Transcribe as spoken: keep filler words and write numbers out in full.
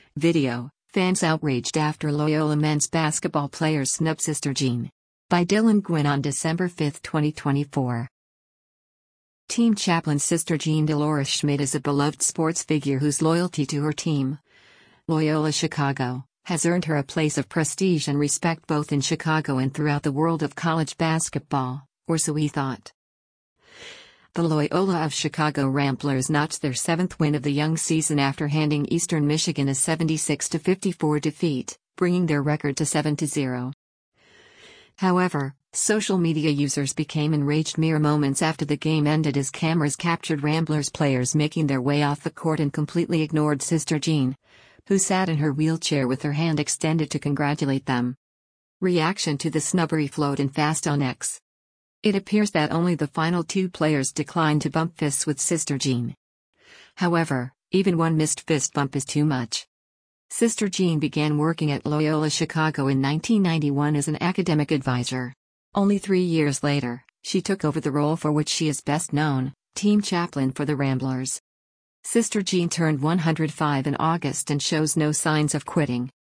Video: fans outraged after Loyola men's basketball players snub Sister Jean. By Dylan Gwynn on December fifth, twenty twenty-four. Team chaplain Sister Jean Dolores Schmidt is a beloved sports figure whose loyalty to her team, Loyola Chicago, has earned her a place of prestige and respect both in Chicago and throughout the world of college basketball, or so we thought. The Loyola of Chicago Ramblers notched their seventh win of the young season after handing Eastern Michigan a seventy-six to fifty-four defeat, bringing their record to seven to zero. However, social media users became enraged mere moments after the game ended as cameras captured Ramblers players making their way off the court and completely ignored Sister Jean, who sat in her wheelchair with her hand extended to congratulate them. Reaction to the snubbery flowed in fast on X. It appears that only the final two players declined to bump fists with Sister Jean. However, even one missed fist bump is too much. Sister Jean began working at Loyola Chicago in nineteen ninety-one as an academic advisor. Only three years later, she took over the role for which she is best known, team chaplain for the Ramblers. Sister Jean turned one hundred five in August and shows no signs of quitting.